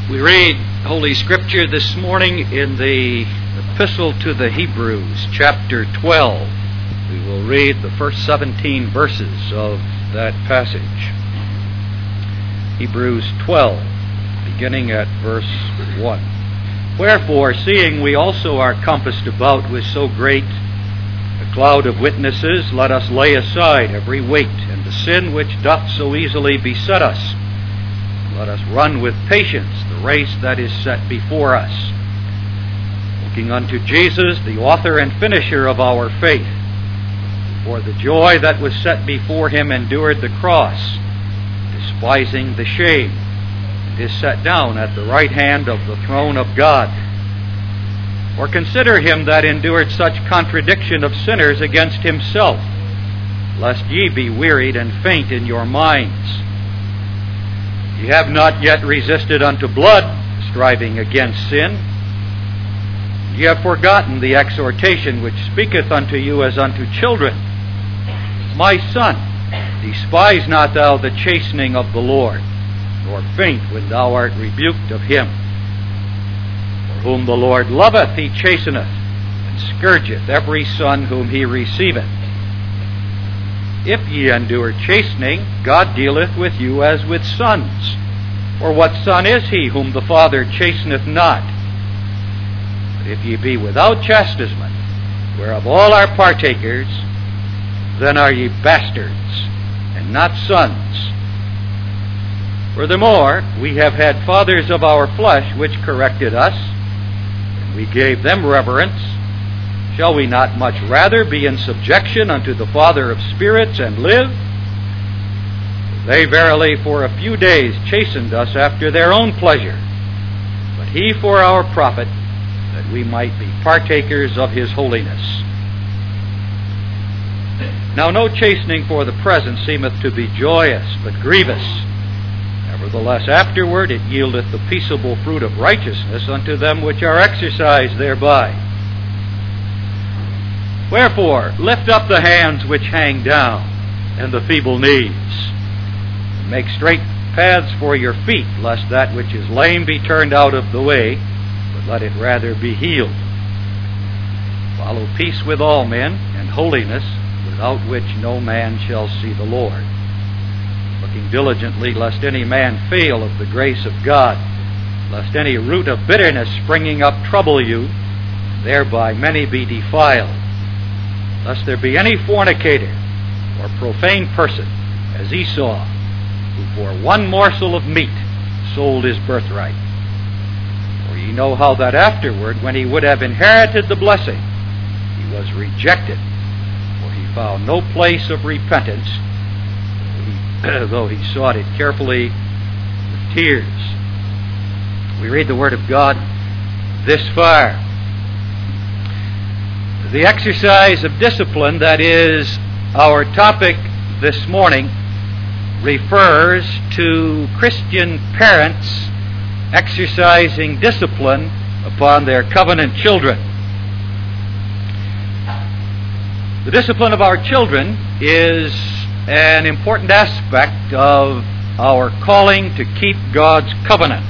We read Holy Scripture this morning in the Epistle to the Hebrews, chapter 12. We will read the first 17 verses of that passage. Hebrews 12, beginning at verse 1. Wherefore, seeing we also are compassed about with so great a cloud of witnesses, let us lay aside every weight and the sin which doth so easily beset us. Let us run with patience the race that is set before us, looking unto Jesus, the author and finisher of our faith, who for the joy that was set before him endured the cross, despising the shame, and is set down at the right hand of the throne of God. For consider him that endured such contradiction of sinners against himself, lest ye be wearied and faint in your minds. Ye have not yet resisted unto blood, striving against sin. Ye have forgotten the exhortation which speaketh unto you as unto children. My son, despise not thou the chastening of the Lord, nor faint when thou art rebuked of him. For whom the Lord loveth, he chasteneth, and scourgeth every son whom he receiveth. If ye endure chastening, God dealeth with you as with sons. For what son is he whom the Father chasteneth not? But if ye be without chastisement, whereof all are partakers, then are ye bastards, and not sons. Furthermore, we have had fathers of our flesh which corrected us, and we gave them reverence. Shall we not much rather be in subjection unto the Father of spirits and live? They verily for a few days chastened us after their own pleasure, but he for our profit, that we might be partakers of his holiness. Now no chastening for the present seemeth to be joyous, but grievous. Nevertheless afterward it yieldeth the peaceable fruit of righteousness unto them which are exercised thereby. Wherefore, lift up the hands which hang down, and the feeble knees, and make straight paths for your feet, lest that which is lame be turned out of the way, but let it rather be healed. Follow peace with all men, and holiness, without which no man shall see the Lord. Looking diligently, lest any man fail of the grace of God, lest any root of bitterness springing up trouble you, and thereby many be defiled. Lest there be any fornicator or profane person, as Esau, who for one morsel of meat sold his birthright. For ye know how that afterward, when he would have inherited the blessing, he was rejected, for he found no place of repentance, though he sought it carefully with tears. We read the Word of God this far. The exercise of discipline, that is our topic this morning, refers to Christian parents exercising discipline upon their covenant children. The discipline of our children is an important aspect of our calling to keep God's covenant.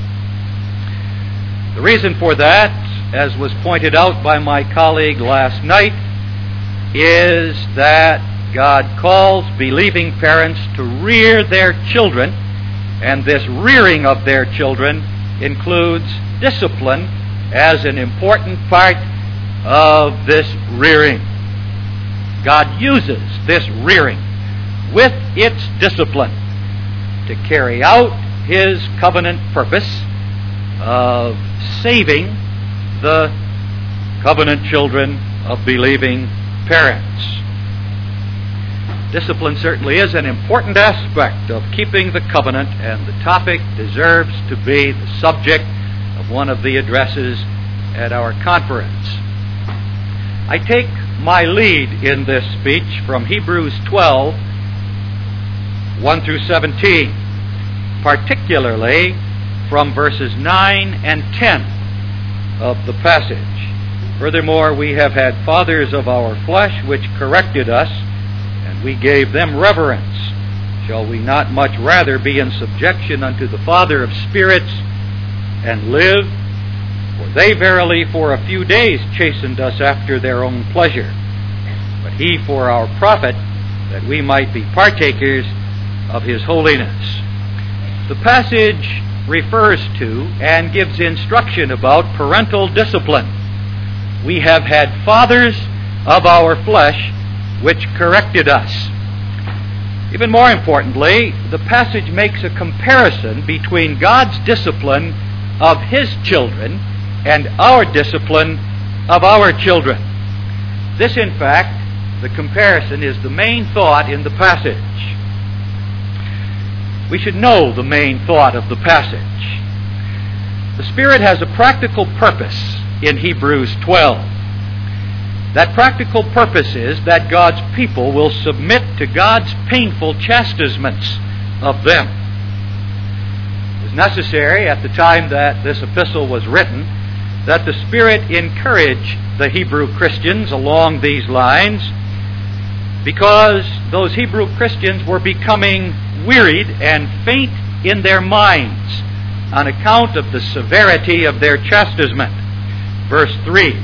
The reason for that, as was pointed out by my colleague last night, is that God calls believing parents to rear their children, and this rearing of their children includes discipline as an important part of this rearing. God uses this rearing with its discipline to carry out his covenant purpose of saving the covenant children of believing parents. Discipline certainly is an important aspect of keeping the covenant, and the topic deserves to be the subject of one of the addresses at our conference. I take my lead in this speech from Hebrews 12, 1 through 17, particularly from verses 9 and 10 of the passage. Furthermore, we have had fathers of our flesh which corrected us, and we gave them reverence. Shall we not much rather be in subjection unto the Father of spirits, and live, for they verily for a few days chastened us after their own pleasure, but he for our profit, that we might be partakers of his holiness. The passage refers to and gives instruction about parental discipline. We have had fathers of our flesh which corrected us. Even more importantly, the passage makes a comparison between God's discipline of his children and our discipline of our children. This, in fact, the comparison is the main thought in the passage. We should know the main thought of the passage. The Spirit has a practical purpose in Hebrews 12. That practical purpose is that God's people will submit to God's painful chastisements of them. It was necessary at the time that this epistle was written that the Spirit encourage the Hebrew Christians along these lines, because those Hebrew Christians were becoming wearied and faint in their minds on account of the severity of their chastisement. Verse 3.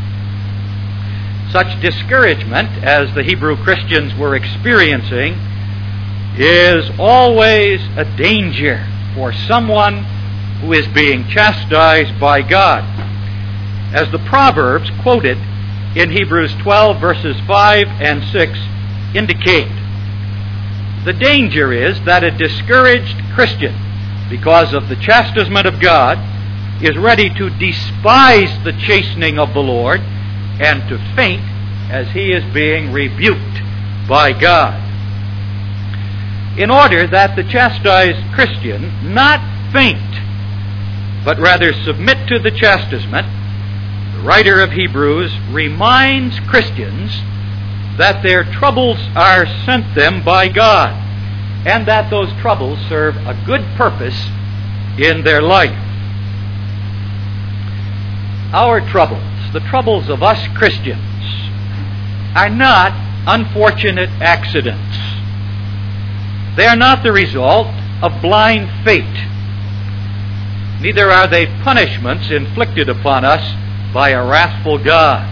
Such discouragement as the Hebrew Christians were experiencing is always a danger for someone who is being chastised by God. As the Proverbs quoted in Hebrews 12 verses 5 and 6 indicate, the danger is that a discouraged Christian, because of the chastisement of God, is ready to despise the chastening of the Lord and to faint as he is being rebuked by God. In order that the chastised Christian not faint, but rather submit to the chastisement, the writer of Hebrews reminds Christians that their troubles are sent them by God, and that those troubles serve a good purpose in their life. Our troubles, the troubles of us Christians, are not unfortunate accidents. They are not the result of blind fate. Neither are they punishments inflicted upon us by a wrathful God.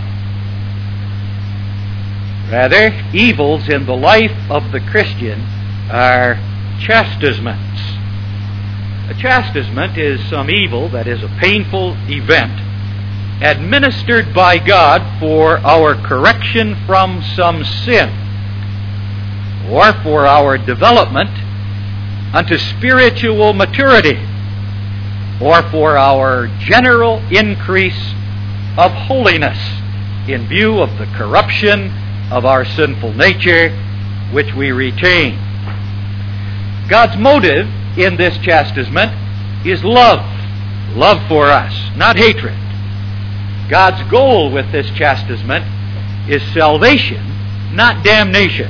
Rather, evils in the life of the Christian are chastisements. A chastisement is some evil that is a painful event administered by God for our correction from some sin, or for our development unto spiritual maturity, or for our general increase of holiness in view of the corruption of our sinful nature which we retain. God's motive in this chastisement is love for us, not hatred. God's goal with this chastisement is salvation, not damnation.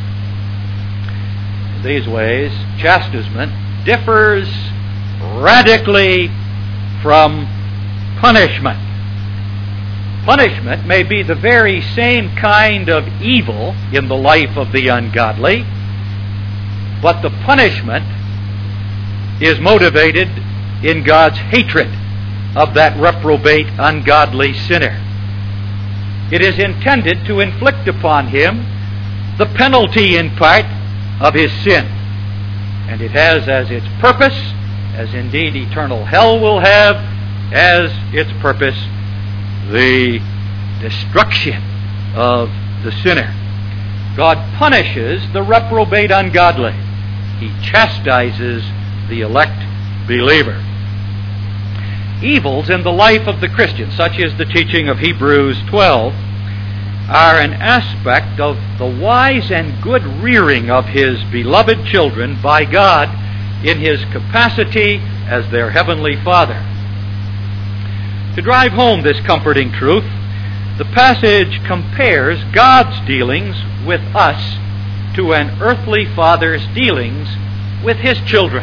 In these ways, chastisement differs radically from punishment. Punishment may be the very same kind of evil in the life of the ungodly, but the punishment is motivated in God's hatred of that reprobate, ungodly sinner. It is intended to inflict upon him the penalty in part of his sin. And it has as its purpose, as indeed eternal hell will have, as its purpose the destruction of the sinner. God punishes the reprobate ungodly. He chastises the elect believer. Evils in the life of the Christian, such as the teaching of Hebrews 12, are an aspect of the wise and good rearing of his beloved children by God in his capacity as their heavenly Father. To drive home this comforting truth, the passage compares God's dealings with us to an earthly father's dealings with his children.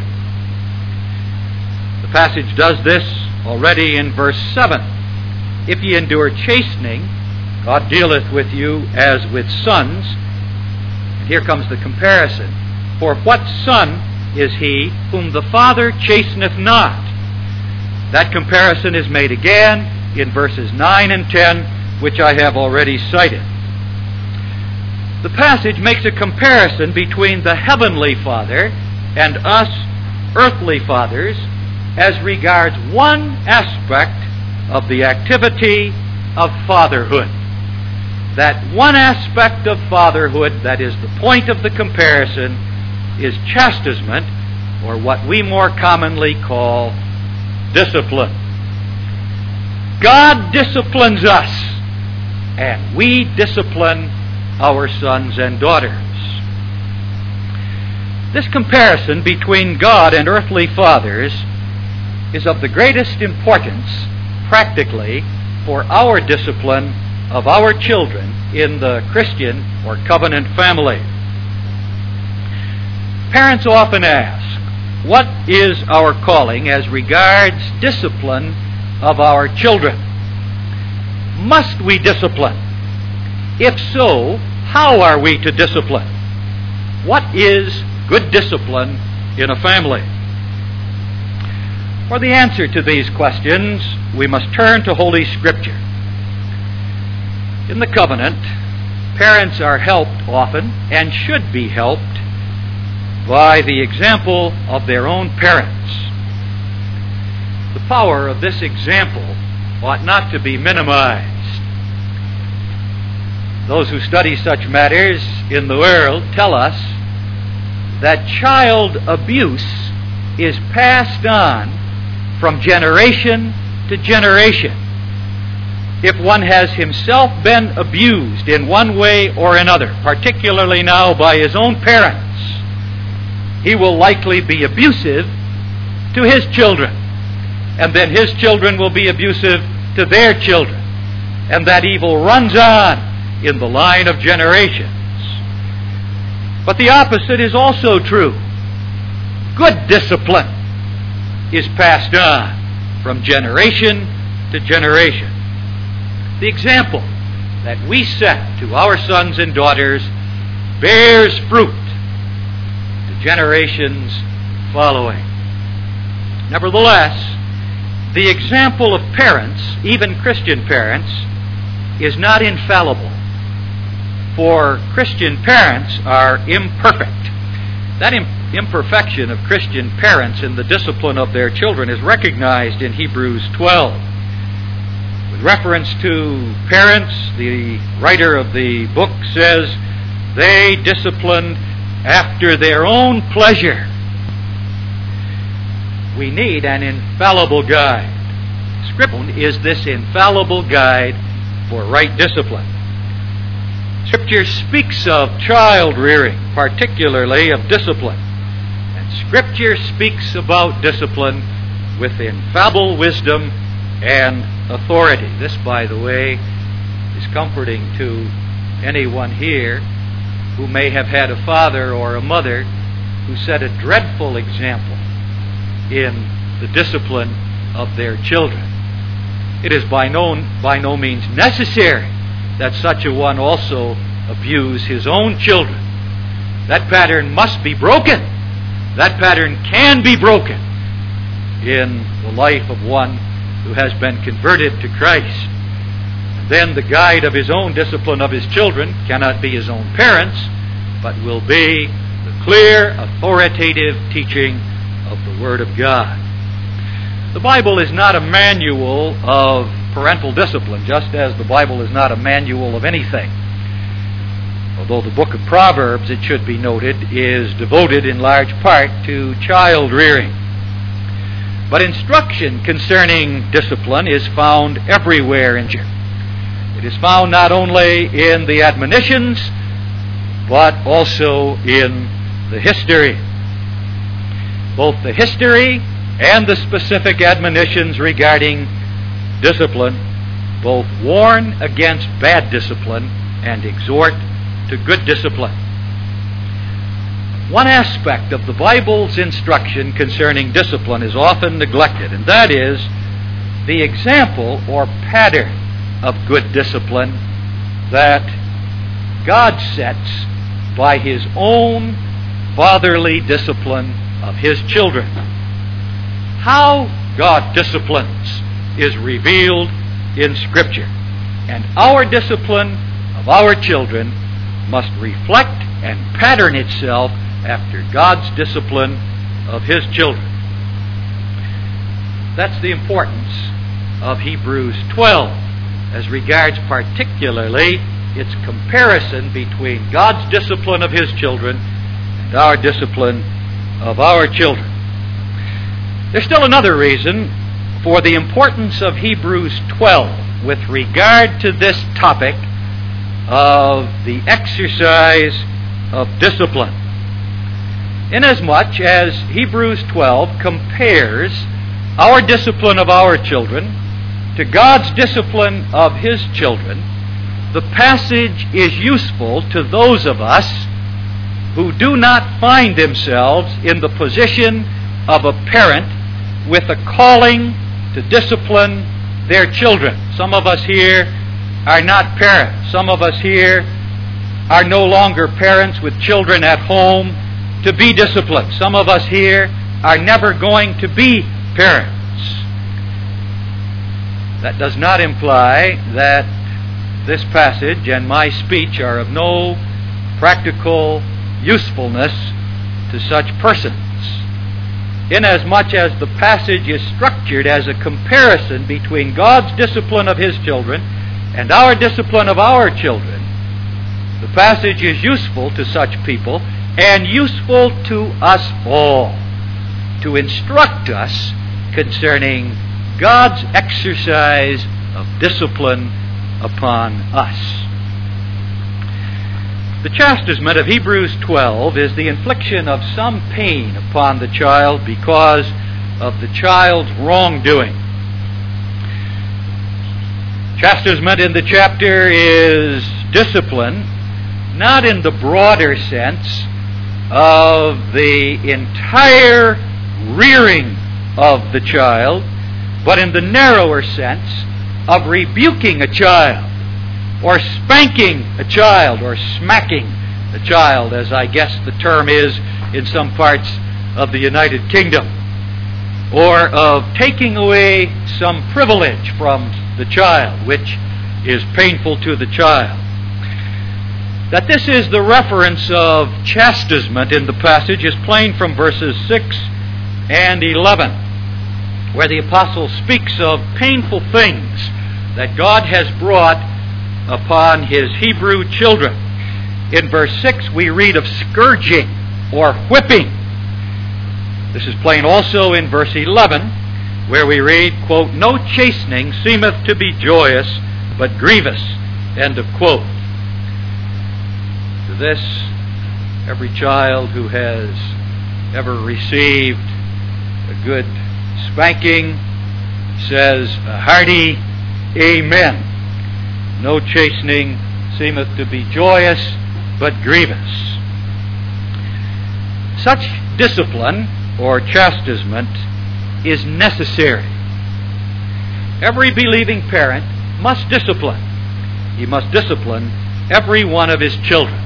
The passage does this already in verse 7. If ye endure chastening, God dealeth with you as with sons. And here comes the comparison. For what son is he whom the Father chasteneth not? That comparison is made again in verses 9 and 10, which I have already cited. The passage makes a comparison between the Heavenly Father and us earthly fathers as regards one aspect of the activity of fatherhood. That one aspect of fatherhood that is the point of the comparison is chastisement, or what we more commonly call discipline. God disciplines us, and we discipline our sons and daughters. This comparison between God and earthly fathers is of the greatest importance, practically, for our discipline of our children in the Christian or covenant family. Parents often ask, what is our calling as regards discipline of our children? Must we discipline? If so, how are we to discipline? What is good discipline in a family? For the answer to these questions, we must turn to Holy Scripture. In the covenant, parents are helped often, and should be helped, by the example of their own parents. The power of this example ought not to be minimized. Those who study such matters in the world tell us that child abuse is passed on from generation to generation. If one has himself been abused in one way or another, particularly now by his own parents, he will likely be abusive to his children. And then his children will be abusive to their children. And that evil runs on in the line of generations. But the opposite is also true. Good discipline is passed on from generation to generation. The example that we set to our sons and daughters bears fruit to generations following. Nevertheless, the example of parents, even Christian parents, is not infallible. For Christian parents are imperfect. That imperfection of Christian parents in the discipline of their children is recognized in Hebrews 12. With reference to parents, the writer of the book says, they disciplined after their own pleasure. We need an infallible guide. Scripture is this infallible guide for right discipline. Scripture speaks of child rearing, particularly of discipline. And Scripture speaks about discipline with infallible wisdom and authority. This, by the way, is comforting to anyone here who may have had a father or a mother who set a dreadful example in the discipline of their children. It is by no means necessary that such a one also abuse his own children. That pattern must be broken. That pattern can be broken in the life of one who has been converted to Christ. And then the guide of his own discipline of his children cannot be his own parents, but will be the clear, authoritative teaching of the Word of God. The Bible is not a manual of parental discipline, just as the Bible is not a manual of anything. Although the book of Proverbs, it should be noted, is devoted in large part to child rearing. But instruction concerning discipline is found everywhere in Scripture. It is found not only in the admonitions, but also in the history. Both the history and the specific admonitions regarding discipline both warn against bad discipline and exhort to good discipline. One aspect of the Bible's instruction concerning discipline is often neglected, and that is the example or pattern of good discipline that God sets by His own fatherly discipline of His children. How God disciplines is revealed in Scripture. And our discipline of our children must reflect and pattern itself after God's discipline of His children. That's the importance of Hebrews 12 as regards particularly its comparison between God's discipline of His children and our discipline of our children. There's still another reason for the importance of Hebrews 12 with regard to this topic of the exercise of discipline. Inasmuch as Hebrews 12 compares our discipline of our children to God's discipline of His children, the passage is useful to those of us who do not find themselves in the position of a parent with a calling to discipline their children. Some of us here are not parents. Some of us here are no longer parents with children at home to be disciplined. Some of us here are never going to be parents. That does not imply that this passage and my speech are of no practical usefulness to such persons. Inasmuch as the passage is structured as a comparison between God's discipline of His children and our discipline of our children, the passage is useful to such people and useful to us all to instruct us concerning God's exercise of discipline upon us. The chastisement of Hebrews 12 is the infliction of some pain upon the child because of the child's wrongdoing. Chastisement in the chapter is discipline, not in the broader sense of the entire rearing of the child, but in the narrower sense of rebuking a child, or spanking a child, or smacking a child, as I guess the term is in some parts of the United Kingdom, or of taking away some privilege from the child, which is painful to the child. That this is the reference of chastisement in the passage is plain from verses 6 and 11, where the apostle speaks of painful things that God has brought upon His Hebrew children. In verse 6 we read of scourging or whipping. This is plain also in verse 11, where we read, quote, "No chastening seemeth to be joyous, but grievous," end of quote. To this, every child who has ever received a good spanking says a hearty amen. No chastening seemeth to be joyous, but grievous. Such discipline or chastisement is necessary. Every believing parent must discipline. He must discipline every one of his children.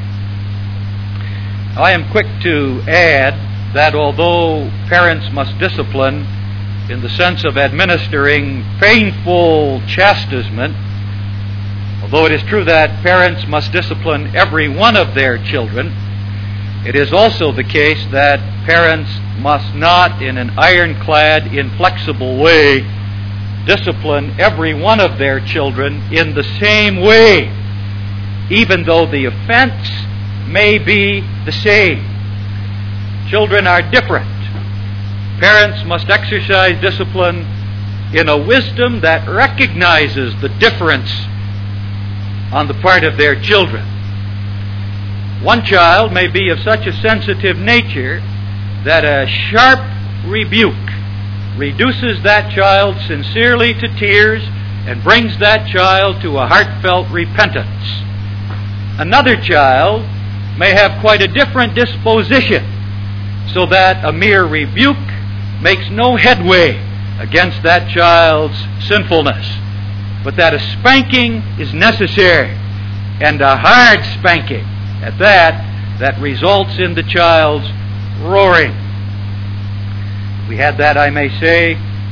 I am quick to add that although parents must discipline in the sense of administering painful chastisement, although it is true that parents must discipline every one of their children, it is also the case that parents must not, in an ironclad, inflexible way, discipline every one of their children in the same way, even though the offense may be the same. Children are different. Parents must exercise discipline in a wisdom that recognizes the difference on the part of their children. One child may be of such a sensitive nature that a sharp rebuke reduces that child sincerely to tears and brings that child to a heartfelt repentance. Another child may have quite a different disposition, so that a mere rebuke makes no headway against that child's sinfulness, but that a spanking is necessary, and a hard spanking at that results in the child's roaring. We had that, I may say,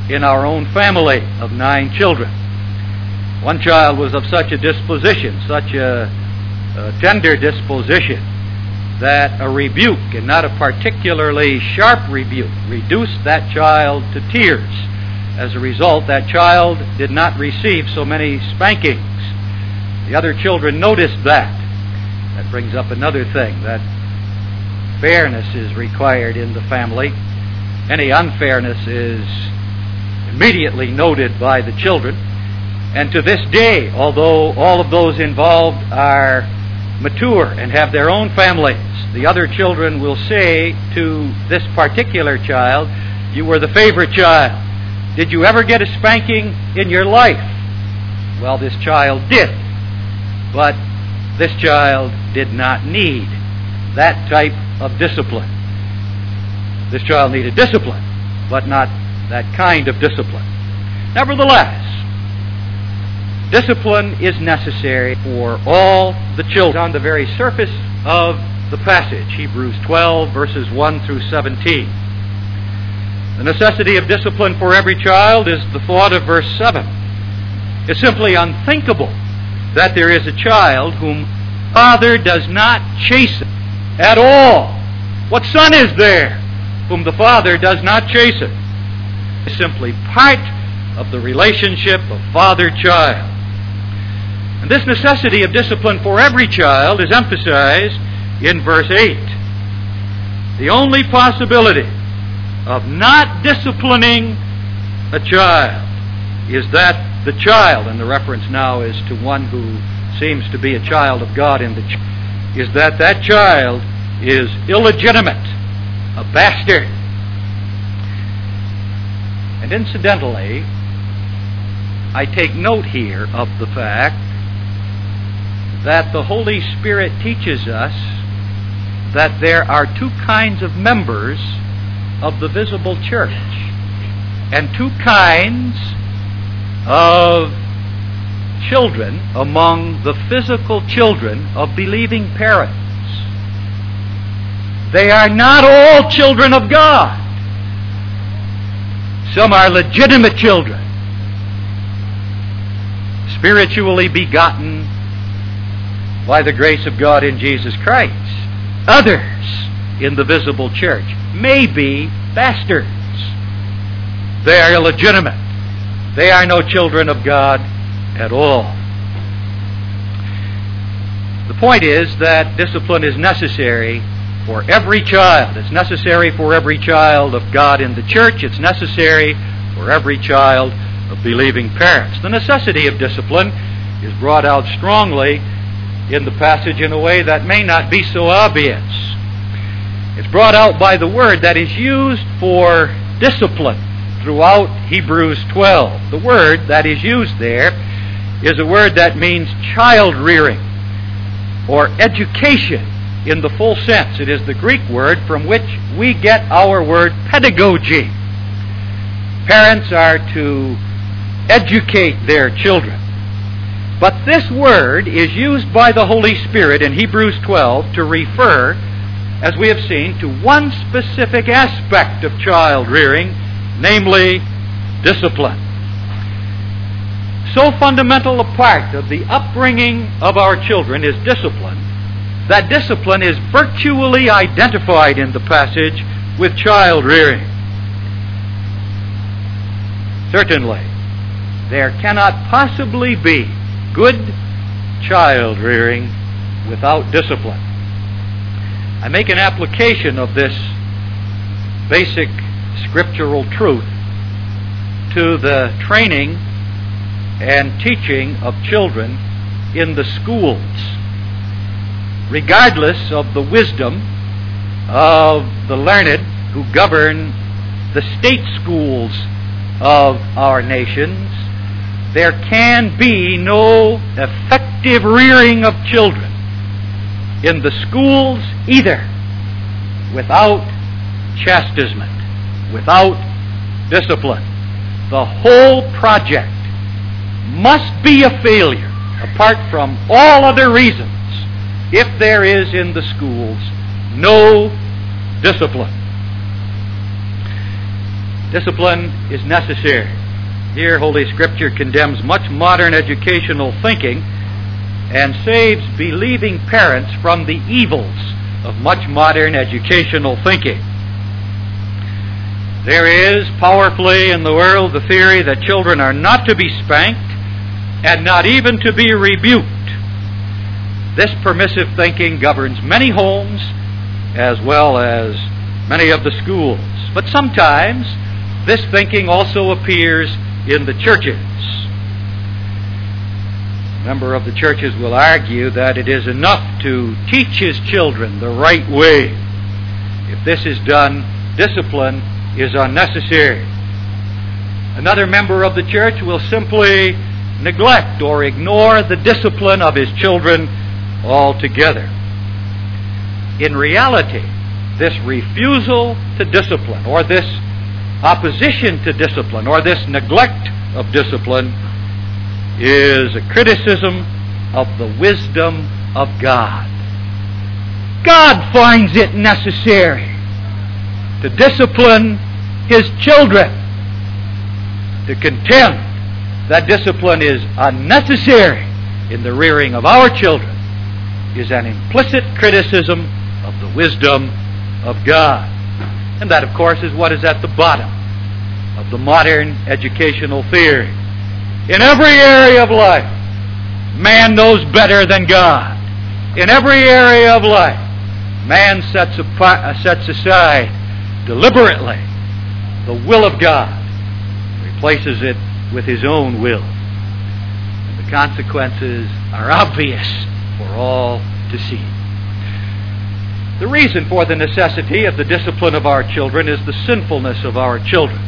in our own family of 9 children. One child was of such a disposition, such a tender disposition, that a rebuke, and not a particularly sharp rebuke, reduced that child to tears. As a result, that child did not receive so many spankings. The other children noticed that. That brings up another thing, that fairness is required in the family. Any unfairness is immediately noted by the children. And to this day, although all of those involved are mature and have their own families, the other children will say to this particular child, "You were the favorite child. Did you ever get a spanking in your life?" Well, this child did. But this child did not need that type of discipline. This child needed discipline, but not that kind of discipline. Nevertheless, discipline is necessary for all the children. On the very surface of the passage, Hebrews 12, verses 1 through 17. The necessity of discipline for every child is the thought of verse 7. It's simply unthinkable that there is a child whom father does not chasten at all. What son is there whom the father does not chasten? It's simply part of the relationship of father-child. And this necessity of discipline for every child is emphasized in verse 8. The only possibility of not disciplining a child is that the child, and the reference now is to one who seems to be a child of God in the church, is that that child is illegitimate, a bastard. And incidentally, I take note here of the fact that the Holy Spirit teaches us that there are 2 kinds of members of the visible church, and 2 kinds of children among the physical children of believing parents. They are not all children of God. Some are legitimate children, spiritually begotten by the grace of God in Jesus Christ. Others in the visible church may be bastards. They are illegitimate. They are no children of God at all. The point is that discipline is necessary for every child. It's necessary for every child of God in the church. It's necessary for every child of believing parents. The necessity of discipline is brought out strongly in the passage in a way that may not be so obvious. It's brought out by the word that is used for discipline throughout Hebrews 12. The word that is used there is a word that means child rearing or education in the full sense. It is the Greek word from which we get our word pedagogy. Parents are to educate their children. But this word is used by the Holy Spirit in Hebrews 12 to refer, as we have seen, to one specific aspect of child rearing, namely discipline. So fundamental a part of the upbringing of our children is discipline, that discipline is virtually identified in the passage with child rearing. Certainly, there cannot possibly be good child rearing without discipline. I make an application of this basic scriptural truth to the training and teaching of children in the schools. Regardless of the wisdom of the learned who govern the state schools of our nations, there can be no effective rearing of children in the schools either without chastisement, without discipline. The whole project must be a failure, apart from all other reasons, if there is in the schools no discipline. Discipline is necessary. Here, Holy Scripture condemns much modern educational thinking and saves believing parents from the evils of much modern educational thinking. There is powerfully in the world the theory that children are not to be spanked and not even to be rebuked. This permissive thinking governs many homes as well as many of the schools. But sometimes this thinking also appears in the churches. A member of the churches will argue that it is enough to teach his children the right way. If this is done, discipline is unnecessary. Another member of the church will simply neglect or ignore the discipline of his children altogether. In reality, this refusal to discipline, or this opposition to discipline, or this neglect of discipline, is a criticism of the wisdom of God. God finds it necessary to discipline His children. To contend that discipline is unnecessary in the rearing of our children is an implicit criticism of the wisdom of God. And that, of course, is what is at the bottom of the modern educational theory. In every area of life, man knows better than God. In every area of life, man sets aside deliberately the will of God, replaces it with his own will. And the consequences are obvious for all to see. The reason for the necessity of the discipline of our children is the sinfulness of our children.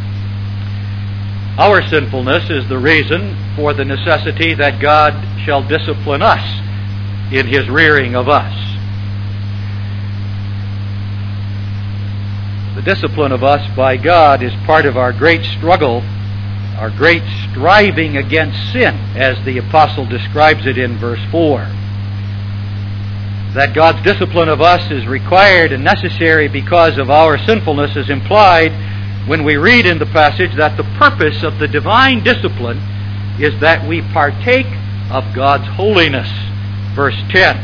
Our sinfulness is the reason for the necessity that God shall discipline us in His rearing of us. The discipline of us by God is part of our great struggle, our great striving against sin, as the apostle describes it in verse 4. That God's discipline of us is required and necessary because of our sinfulness is implied when we read in the passage that the purpose of the divine discipline is that we partake of God's holiness. Verse 10.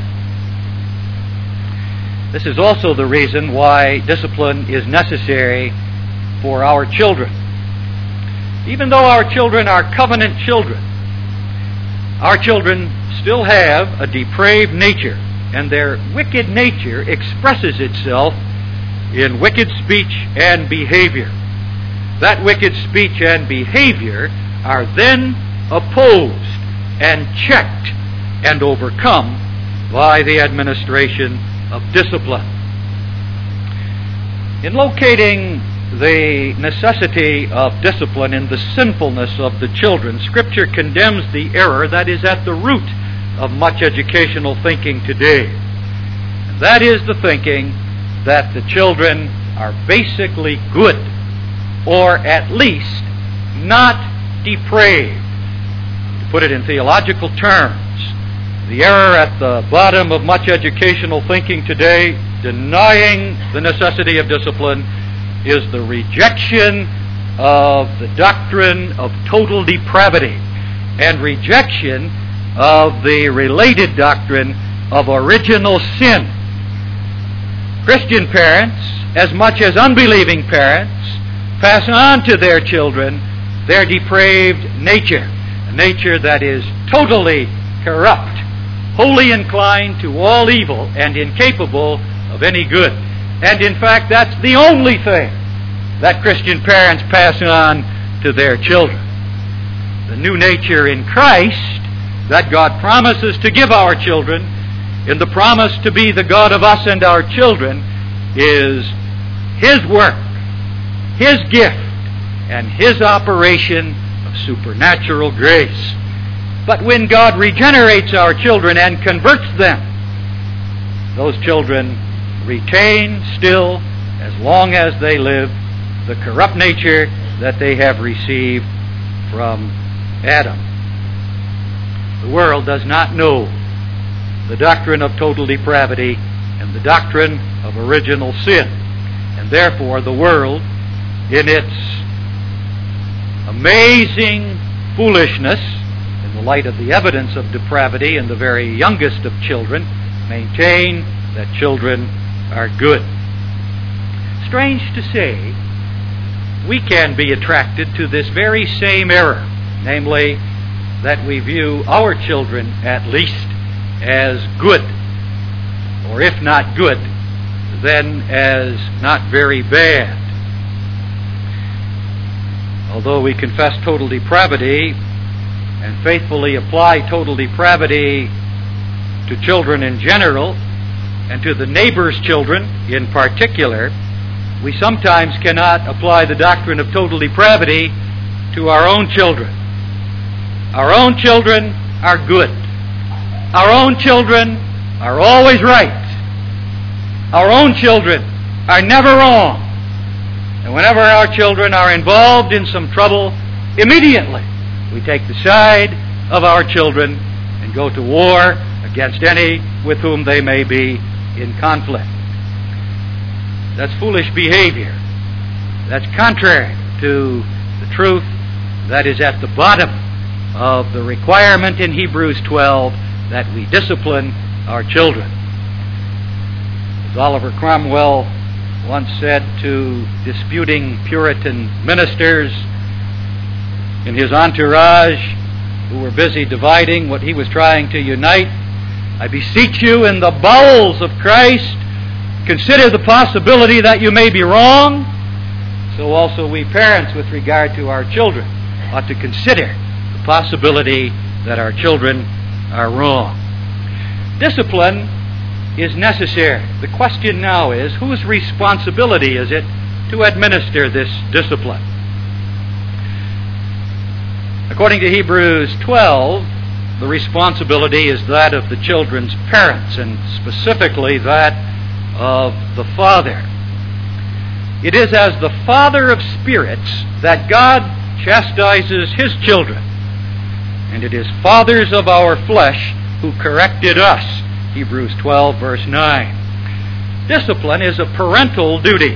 This is also the reason why discipline is necessary for our children. Even though our children are covenant children, our children still have a depraved nature, and their wicked nature expresses itself in wicked speech and behavior. That wicked speech and behavior are then opposed and checked and overcome by the administration of discipline. In locating the necessity of discipline in the sinfulness of the children, Scripture condemns the error that is at the root of much educational thinking today. And that is the thinking that the children are basically good, or at least not depraved. To put it in theological terms, the error at the bottom of much educational thinking today, denying the necessity of discipline, is the rejection of the doctrine of total depravity and rejection of the related doctrine of original sin. Christian parents, as much as unbelieving parents, pass on to their children their depraved nature, a nature that is totally corrupt, wholly inclined to all evil, and incapable of any good. And in fact, that's the only thing that Christian parents pass on to their children. The new nature in Christ that God promises to give our children, in the promise to be the God of us and our children, is His work, His gift, and His operation of supernatural grace. But when God regenerates our children and converts them, those children retain still, as long as they live, the corrupt nature that they have received from Adam. The world does not know the doctrine of total depravity and the doctrine of original sin, and therefore the world in its amazing foolishness, in the light of the evidence of depravity in the very youngest of children, maintain that children are good. Strange to say, we can be attracted to this very same error, namely that we view our children at least as good, or if not good, then as not very bad. Although we confess total depravity and faithfully apply total depravity to children in general and to the neighbor's children in particular, we sometimes cannot apply the doctrine of total depravity to our own children. Our own children are good. Our own children are always right. Our own children are never wrong. And whenever our children are involved in some trouble, immediately we take the side of our children and go to war against any with whom they may be in conflict. That's foolish behavior. That's contrary to the truth that is at the bottom of the requirement in Hebrews 12 that we discipline our children. As Oliver Cromwell once said to disputing Puritan ministers in his entourage who were busy dividing what he was trying to unite, I beseech you in the bowels of Christ, consider the possibility that you may be wrong. So also we parents, with regard to our children, ought to consider the possibility that our children are wrong. Discipline is necessary. The question now is, whose responsibility is it to administer this discipline? According to Hebrews 12, the responsibility is that of the children's parents, and specifically that of the father. It is as the Father of spirits that God chastises His children, and it is fathers of our flesh who corrected us. Hebrews 12, verse 9. Discipline is a parental duty.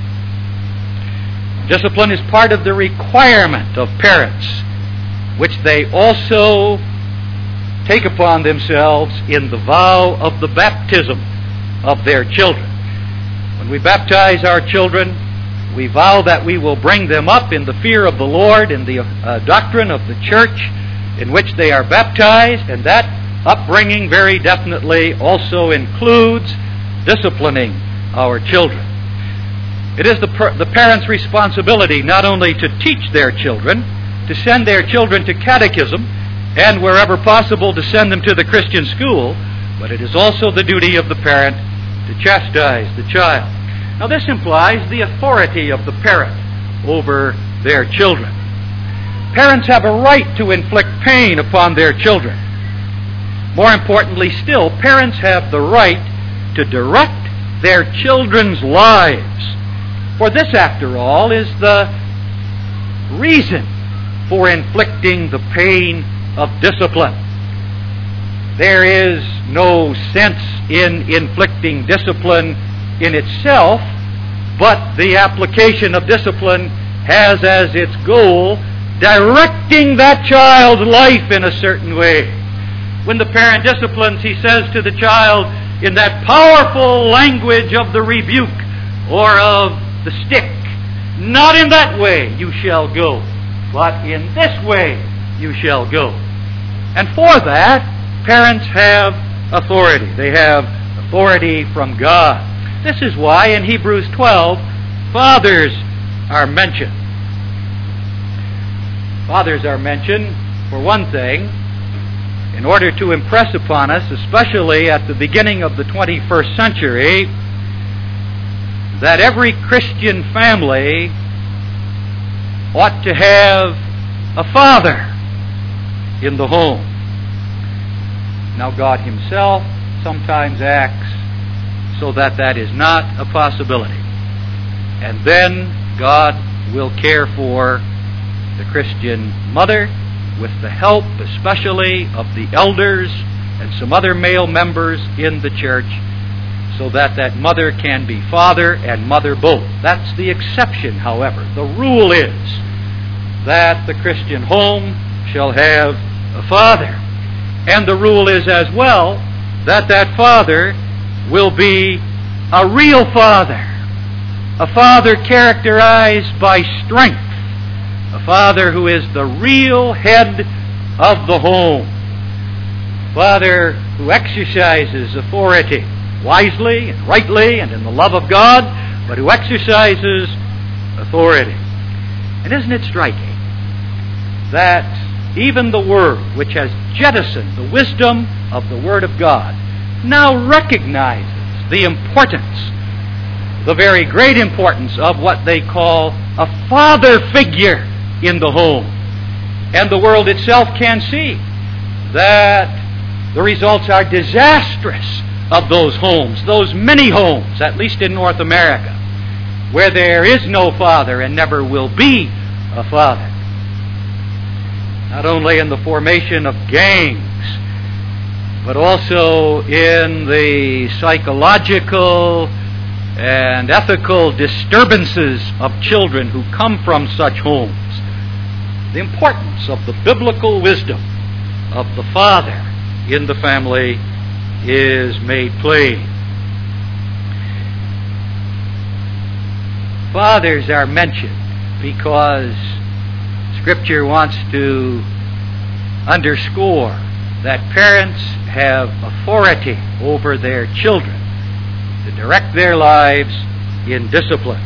Discipline is part of the requirement of parents, which they also take upon themselves in the vow of the baptism of their children. When we baptize our children, we vow that we will bring them up in the fear of the Lord, in the doctrine of the church in which they are baptized, and that upbringing very definitely also includes disciplining our children. It is the parents' responsibility not only to teach their children, to send their children to catechism, and wherever possible to send them to the Christian school, but it is also the duty of the parent to chastise the child. Now this implies the authority of the parent over their children. Parents have a right to inflict pain upon their children. More importantly still, parents have the right to direct their children's lives. For this, after all, is the reason for inflicting the pain of discipline. There is no sense in inflicting discipline in itself, but the application of discipline has as its goal directing that child's life in a certain way. When the parent disciplines, he says to the child in that powerful language of the rebuke or of the stick, not in that way you shall go, but in this way you shall go. And for that, parents have authority. They have authority from God. This is why in Hebrews 12, fathers are mentioned. Fathers are mentioned, for one thing, in order to impress upon us, especially at the beginning of the 21st century, that every Christian family ought to have a father in the home. Now God Himself sometimes acts so that that is not a possibility. And then God will care for the Christian mother with the help especially of the elders and some other male members in the church so that that mother can be father and mother both. That's the exception, however. The rule is that the Christian home shall have a father. And the rule is as well that that father will be a real father, a father characterized by strength, a father who is the real head of the home, a father who exercises authority wisely and rightly and in the love of God, but who exercises authority. And isn't it striking that even the world, which has jettisoned the wisdom of the Word of God, now recognizes the importance, the very great importance of what they call a father figure in the home. And the world itself can see that the results are disastrous of those homes, those many homes, at least in North America, where there is no father and never will be a father. Not only in the formation of gangs, but also in the psychological and ethical disturbances of children who come from such homes. The importance of the biblical wisdom of the father in the family is made plain. Fathers are mentioned because Scripture wants to underscore that parents have authority over their children to direct their lives in discipline.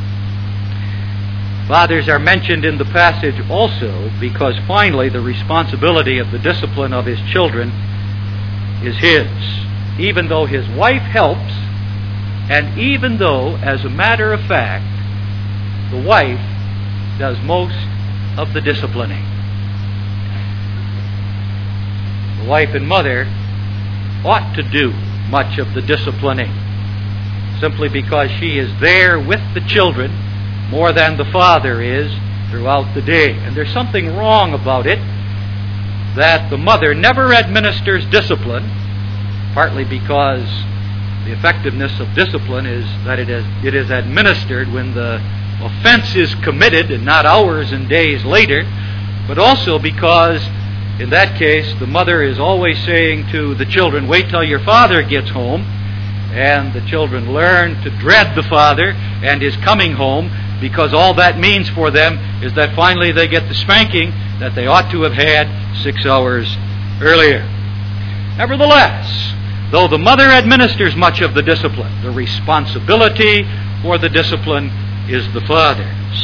Fathers are mentioned in the passage also because finally the responsibility of the discipline of his children is his, even though his wife helps, and even though, as a matter of fact, the wife does most of the disciplining. The wife and mother ought to do much of the disciplining, simply because she is there with the children more than the father is throughout the day. And there's something wrong about it that the mother never administers discipline, partly because the effectiveness of discipline is that it is administered when the offense is committed and not hours and days later, but also because in that case the mother is always saying to the children, wait till your father gets home, and the children learn to dread the father and his coming home, because all that means for them is that finally they get the spanking that they ought to have had 6 hours earlier. Nevertheless, though the mother administers much of the discipline, the responsibility for the discipline is the father's.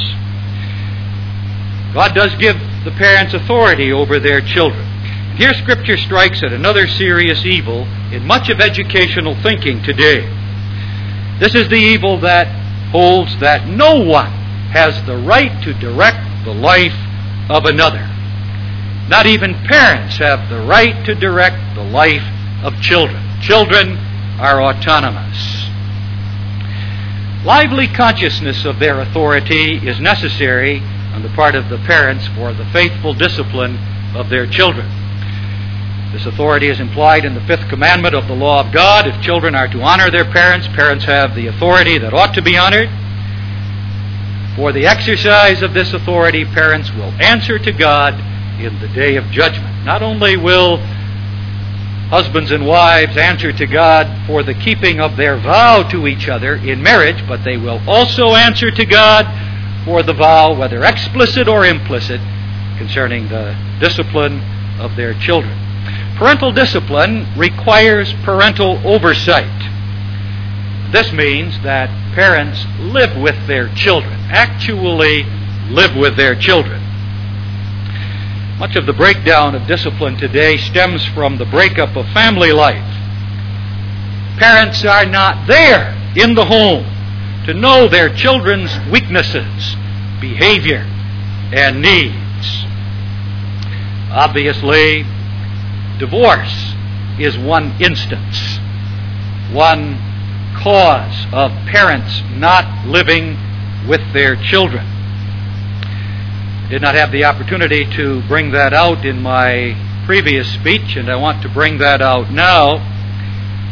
God does give the parents authority over their children. Here Scripture strikes at another serious evil in much of educational thinking today. This is the evil that holds that no one has the right to direct the life of another. Not even parents have the right to direct the life of children. Children are autonomous. Lively consciousness of their authority is necessary on the part of the parents for the faithful discipline of their children. This authority is implied in the 5th commandment of the law of God. If children are to honor their parents, parents have the authority that ought to be honored. For the exercise of this authority, parents will answer to God in the day of judgment. Not only will husbands and wives answer to God for the keeping of their vow to each other in marriage, but they will also answer to God for the vow, whether explicit or implicit, concerning the discipline of their children. Parental discipline requires parental oversight. This means that parents live with their children, actually live with their children. Much of the breakdown of discipline today stems from the breakup of family life. Parents are not there in the home to know their children's weaknesses, behavior, and needs. Obviously, divorce is one instance, one cause of parents not living with their children. I did not have the opportunity to bring that out in my previous speech, and I want to bring that out now.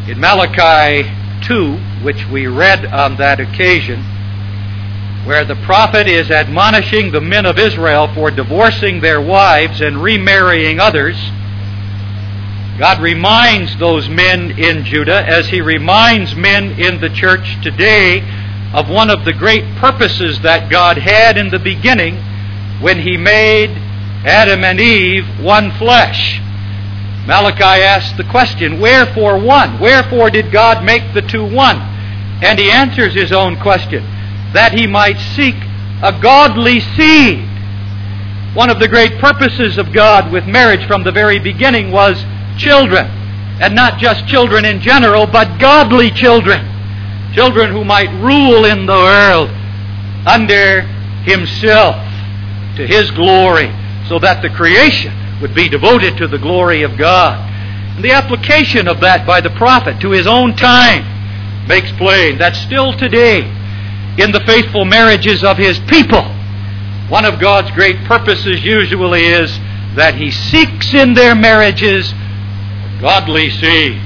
In Malachi 2, which we read on that occasion, where the prophet is admonishing the men of Israel for divorcing their wives and remarrying others, God reminds those men in Judah, as He reminds men in the church today, of one of the great purposes that God had in the beginning when He made Adam and Eve one flesh. Malachi asks the question, wherefore one? Wherefore did God make the two one? And he answers his own question, that He might seek a godly seed. One of the great purposes of God with marriage from the very beginning was children. And not just children in general, but godly children. Children who might rule in the world under Himself to His glory, so that the creation would be devoted to the glory of God. And the application of that by the prophet to his own time makes plain that still today, in the faithful marriages of His people, one of God's great purposes usually is that He seeks in their marriages a godly seed.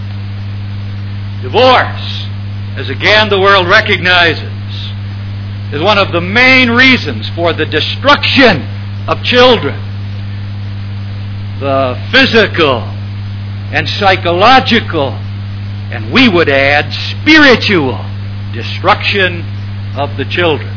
Divorce, as again the world recognizes, is one of the main reasons for the destruction of children. The physical and psychological, and we would add spiritual, destruction of the children.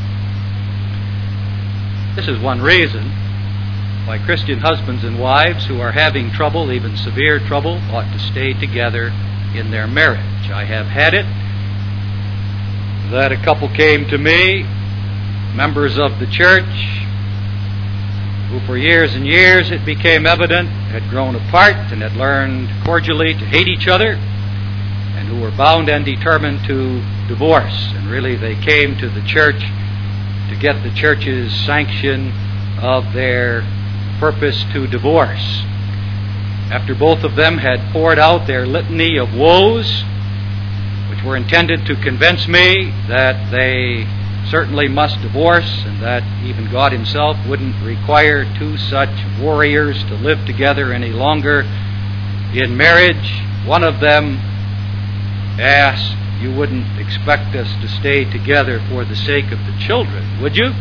This is one reason why Christian husbands and wives who are having trouble, even severe trouble, ought to stay together in their marriage. I have had it that a couple came to me, members of the church, who for years and years, it became evident, had grown apart and had learned cordially to hate each other, and who were bound and determined to divorce. And really they came to the church to get the church's sanction of their purpose to divorce. After both of them had poured out their litany of woes, which were intended to convince me that they certainly must divorce, and that even God Himself wouldn't require two such warriors to live together any longer in marriage, one of them asked, "You wouldn't expect us to stay together for the sake of the children, would you?"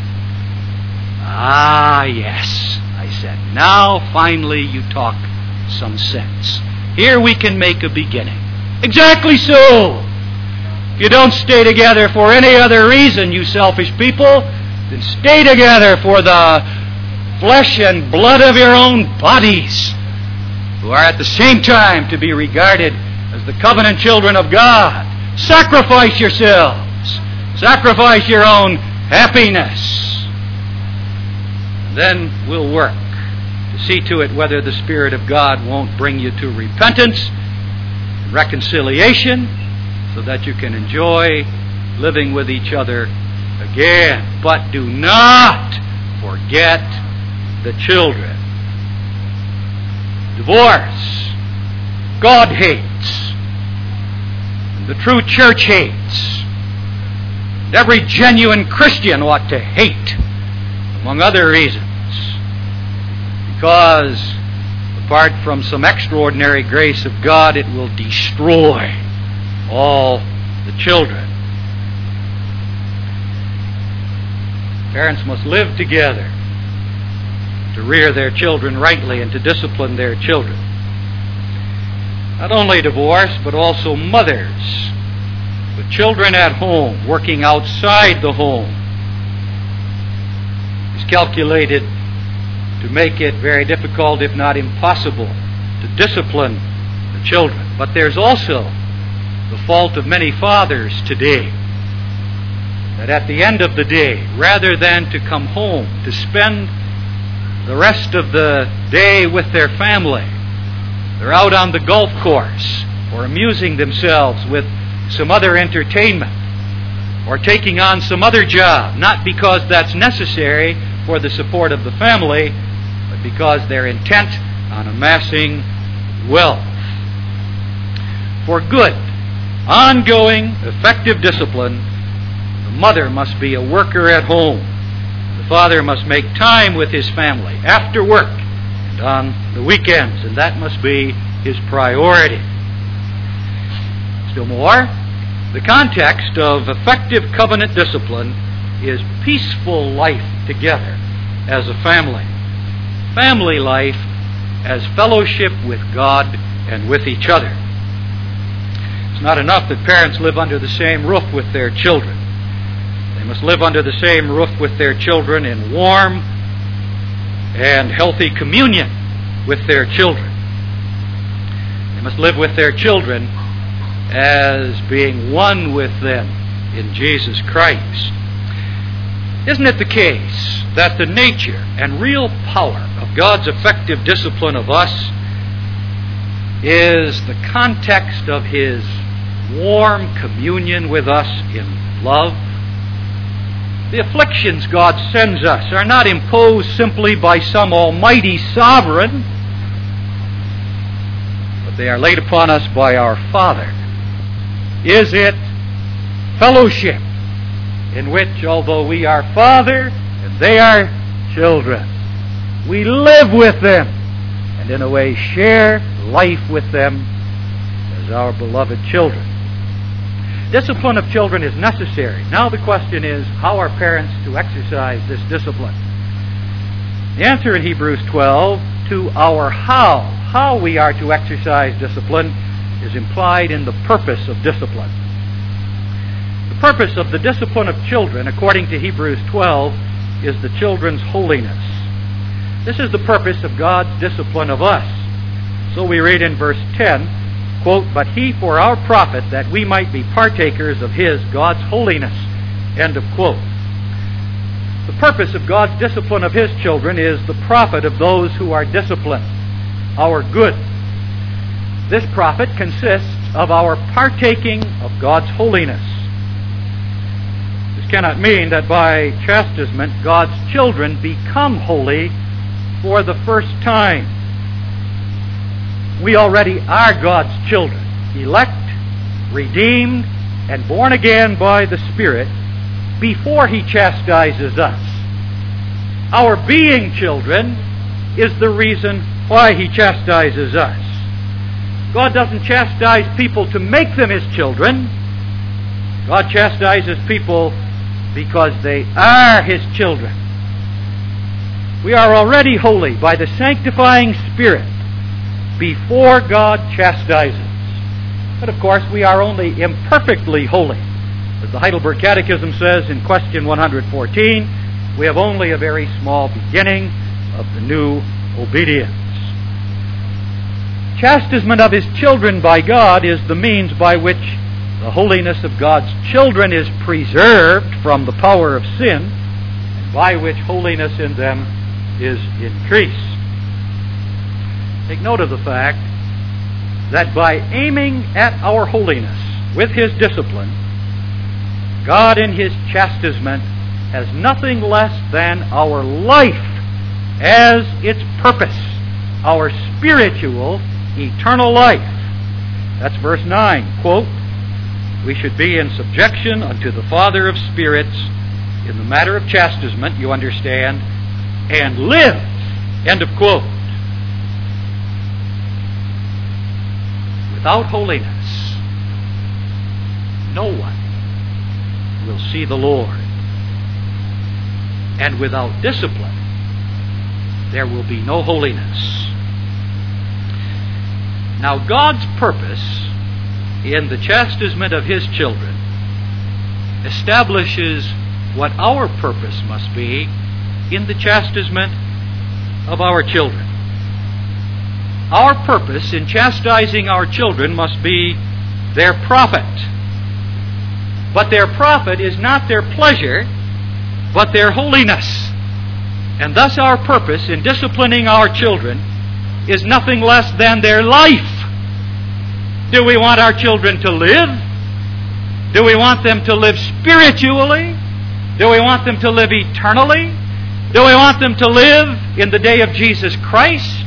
"Ah, yes," I said. "Now finally you talk some sense. Here we can make a beginning." "Exactly so. If you don't stay together for any other reason, you selfish people, then stay together for the flesh and blood of your own bodies, who are at the same time to be regarded as the covenant children of God. Sacrifice yourselves. Sacrifice your own happiness. And then we'll work to see to it whether the Spirit of God won't bring you to repentance and reconciliation, so that you can enjoy living with each other again. But do not forget the children. Divorce, God hates, and the true church hates, and every genuine Christian ought to hate, among other reasons, because apart from some extraordinary grace of God, it will destroy all the children. Parents must live together to rear their children rightly and to discipline their children. Not only divorce, but also mothers with children at home, working outside the home, is calculated to make it very difficult, if not impossible, to discipline the children. But there's also the fault of many fathers today, that at the end of the day, rather than to come home to spend the rest of the day with their family, they're out on the golf course or amusing themselves with some other entertainment or taking on some other job, not because that's necessary for the support of the family, but because they're intent on amassing wealth. For good, ongoing, effective discipline, the mother must be a worker at home. The father must make time with his family after work and on the weekends, and that must be his priority. Still more, the context of effective covenant discipline is peaceful life together as a family. Family life as fellowship with God and with each other. It's not enough that parents live under the same roof with their children. They must live under the same roof with their children in warm and healthy communion with their children. They must live with their children as being one with them in Jesus Christ. Isn't it the case that the nature and real power of God's effective discipline of us is the context of His warm communion with us in love? The afflictions God sends us are not imposed simply by some almighty sovereign, but they are laid upon us by our Father. Is it fellowship in which, although we are father and they are children, we live with them and in a way share life with them as our beloved children? Discipline of children is necessary. Now the question is, how are parents to exercise this discipline? The answer in Hebrews 12 to our how we are to exercise discipline is implied in the purpose of discipline. The purpose of the discipline of children, according to Hebrews 12, is the children's holiness. This is the purpose of God's discipline of us. So we read in verse 10, quote, "But he for our profit, that we might be partakers of his," God's holiness, end of quote. The purpose of God's discipline of his children is the profit of those who are disciplined, our good. This profit consists of our partaking of God's holiness. This cannot mean that by chastisement God's children become holy for the first time. We already are God's children, elect, redeemed, and born again by the Spirit before He chastises us. Our being children is the reason why He chastises us. God doesn't chastise people to make them His children. God chastises people because they are His children. We are already holy by the sanctifying Spirit before God chastises. But of course, we are only imperfectly holy. As the Heidelberg Catechism says in question 114, we have only a very small beginning of the new obedience. Chastisement of His children by God is the means by which the holiness of God's children is preserved from the power of sin, and by which holiness in them is increased. Take note of the fact that by aiming at our holiness with His discipline, God in His chastisement has nothing less than our life as its purpose, our spiritual, eternal life. That's verse 9. Quote, "We should be in subjection unto the Father of spirits in the matter of chastisement," you understand, "and live." End of quote. Without holiness, no one will see the Lord. And without discipline, there will be no holiness. Now, God's purpose in the chastisement of His children establishes what our purpose must be in the chastisement of our children. Our purpose in chastising our children must be their profit. But their profit is not their pleasure, but their holiness. And thus our purpose in disciplining our children is nothing less than their life. Do we want our children to live? Do we want them to live spiritually? Do we want them to live eternally? Do we want them to live in the day of Jesus Christ?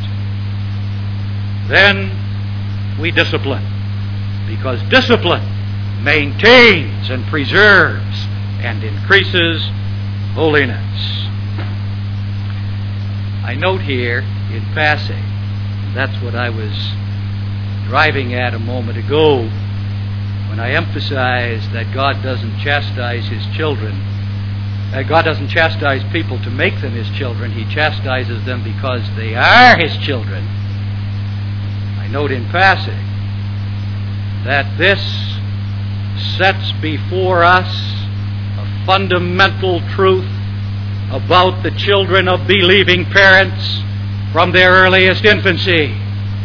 Then we discipline, because discipline maintains and preserves and increases holiness. I note here in passing, that's what I was driving at a moment ago, when I emphasize that God doesn't chastise His children. God doesn't chastise people to make them His children. He chastises them because they are His children. I note in passing that this sets before us a fundamental truth about the children of believing parents from their earliest infancy.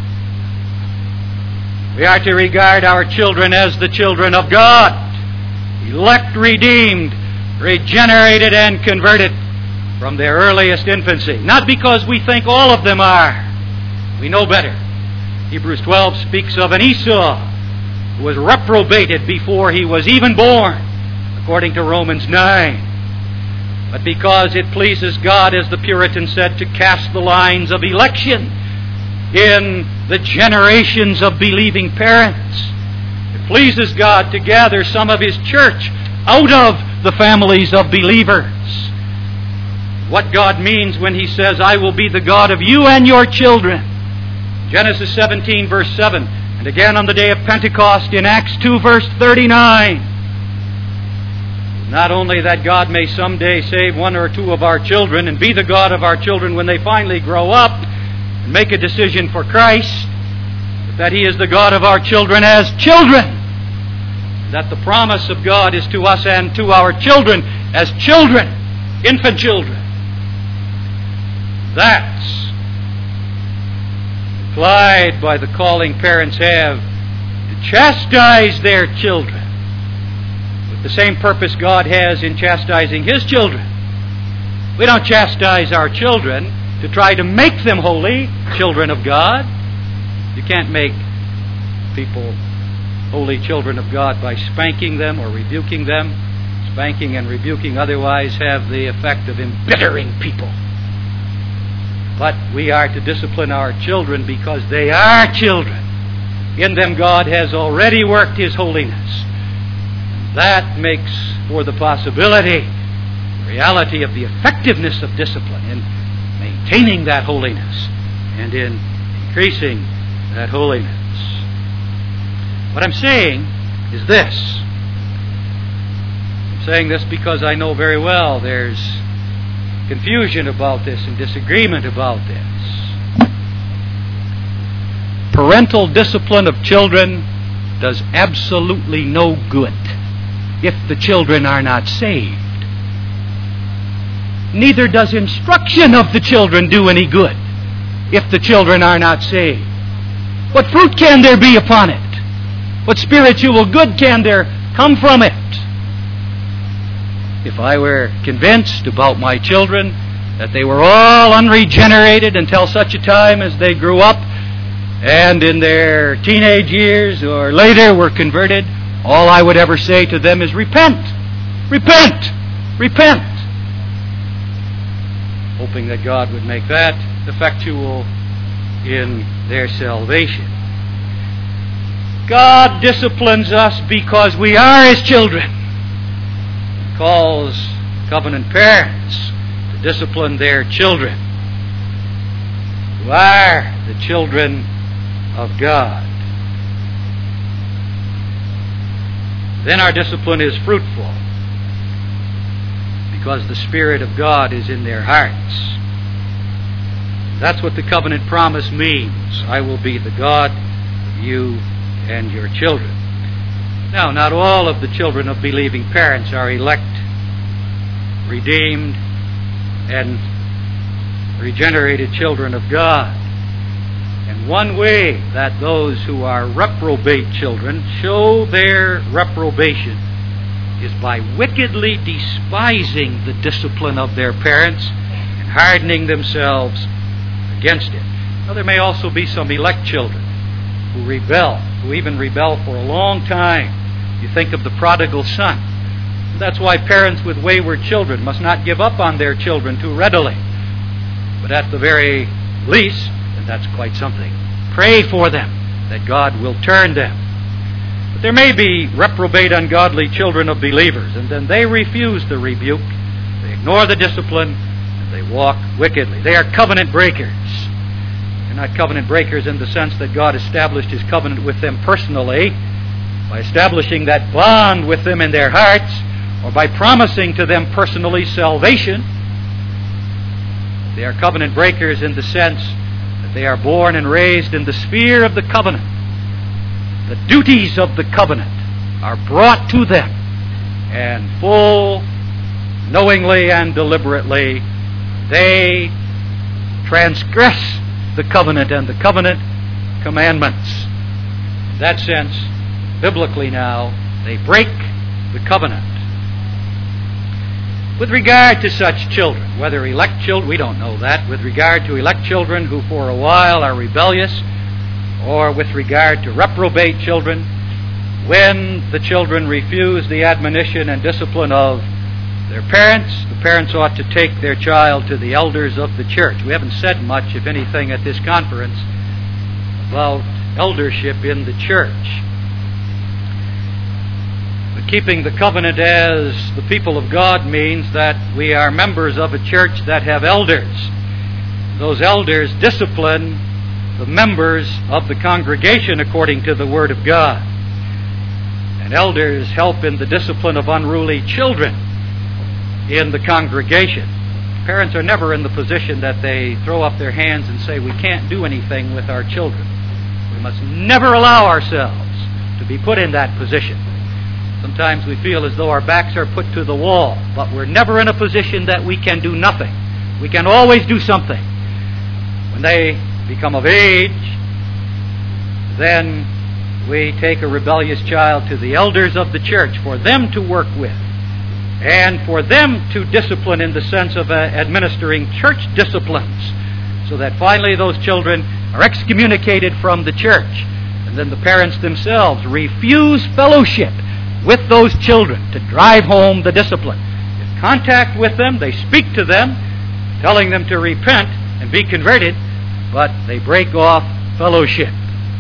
We are to regard our children as the children of God, elect, redeemed, regenerated, and converted from their earliest infancy. Not because we think all of them are. We know better. Hebrews 12 speaks of an Esau who was reprobated before he was even born, according to Romans 9. But because it pleases God, as the Puritans said, to cast the lines of election in the generations of believing parents, it pleases God to gather some of His church out of the families of believers. What God means when He says, I will be the God of you and your children. Genesis 17, verse 7, and again on the day of Pentecost in Acts 2, verse 39. Not only that God may someday save one or two of our children and be the God of our children when they finally grow up and make a decision for Christ, but that He is the God of our children as children. That the promise of God is to us and to our children as children, infant children. That's implied by the calling parents have to chastise their children with the same purpose God has in chastising His children. We don't chastise our children to try to make them holy, children of God. You can't make people holy children of God by spanking them or rebuking them. Spanking and rebuking otherwise have the effect of embittering people. But we are to discipline our children because they are children. In them God has already worked His holiness. That makes for the possibility, the reality of the effectiveness of discipline in maintaining that holiness and in increasing that holiness. What I'm saying is this. I'm saying this because I know very well there's confusion about this and disagreement about this. Parental discipline of children does absolutely no good if the children are not saved. Neither does instruction of the children do any good if the children are not saved. What fruit can there be upon it? What spiritual good can there come from it? If I were convinced about my children that they were all unregenerated until such a time as they grew up and in their teenage years or later were converted, all I would ever say to them is repent, repent, repent. Hoping that God would make that effectual in their salvation. God disciplines us because we are His children. He calls covenant parents to discipline their children, who are the children of God. Then our discipline is fruitful because the Spirit of God is in their hearts. That's what the covenant promise means. I will be the God of you and your children. Now, not all of the children of believing parents are elect, redeemed, and regenerated children of God. And one way that those who are reprobate children show their reprobation is by wickedly despising the discipline of their parents and hardening themselves against it. Now, there may also be some elect children who rebel, who even rebel for a long time. You think of the prodigal son. That's why parents with wayward children must not give up on their children too readily. But at the very least, and that's quite something, pray for them that God will turn them. But there may be reprobate, ungodly children of believers, and then they refuse the rebuke, they ignore the discipline, and they walk wickedly. They are covenant breakers. They're not covenant breakers in the sense that God established His covenant with them personally, by establishing that bond with them in their hearts, or by promising to them personally salvation. They are covenant breakers in the sense that they are born and raised in the sphere of the covenant. The duties of the covenant are brought to them, and full, knowingly and deliberately, they transgress the covenant and the covenant commandments. In that sense, biblically now, they break the covenant. With regard to such children, whether elect children, we don't know that, with regard to elect children who for a while are rebellious, or with regard to reprobate children, when the children refuse the admonition and discipline of their parents, the parents ought to take their child to the elders of the church. We haven't said much, if anything, at this conference about eldership in the church. But keeping the covenant as the people of God means that we are members of a church that have elders. Those elders discipline the members of the congregation according to the Word of God. And elders help in the discipline of unruly children in the congregation. Parents are never in the position that they throw up their hands and say, we can't do anything with our children. We must never allow ourselves to be put in that position. Sometimes we feel as though our backs are put to the wall, but we're never in a position that we can do nothing. We can always do something. When they become of age, then we take a rebellious child to the elders of the church for them to work with and for them to discipline in the sense of administering church disciplines, so that finally those children are excommunicated from the church. And then the parents themselves refuse fellowship with those children to drive home the discipline. In contact with them, they speak to them, telling them to repent and be converted, but they break off fellowship.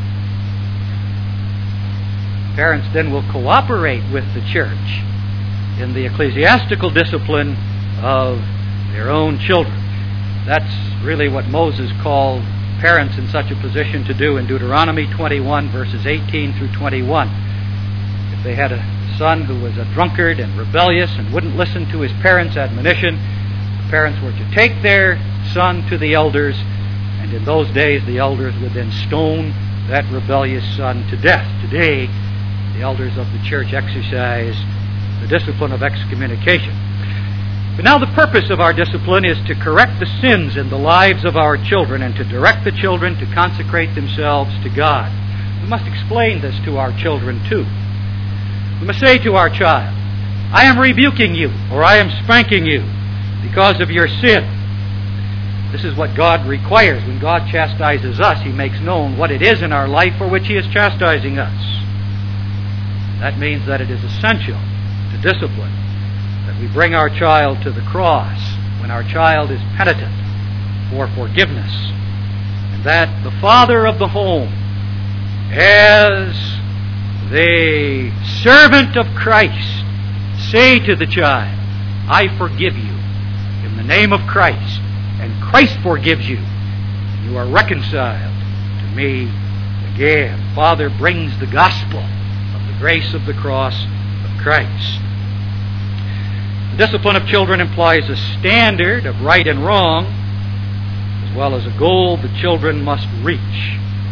Parents then will cooperate with the church in the ecclesiastical discipline of their own children. That's really what Moses called parents in such a position to do in Deuteronomy 21, verses 18 through 21. If they had a son who was a drunkard and rebellious and wouldn't listen to his parents' admonition, the parents were to take their son to the elders, and in those days the elders would then stone that rebellious son to death. Today, the elders of the church exercise the discipline of excommunication. But now the purpose of our discipline is to correct the sins in the lives of our children and to direct the children to consecrate themselves to God. We must explain this to our children too. We must say to our child, I am rebuking you, or I am spanking you because of your sin. This is what God requires. When God chastises us, He makes known what it is in our life for which He is chastising us. That means that it is essential to discipline that we bring our child to the cross when our child is penitent for forgiveness, and that the father of the home, as the servant of Christ, say to the child, I forgive you in the name of Christ, and Christ forgives you. You are reconciled to me again. Father brings the gospel of the grace of the cross of Christ. The discipline of children implies a standard of right and wrong, as well as a goal the children must reach.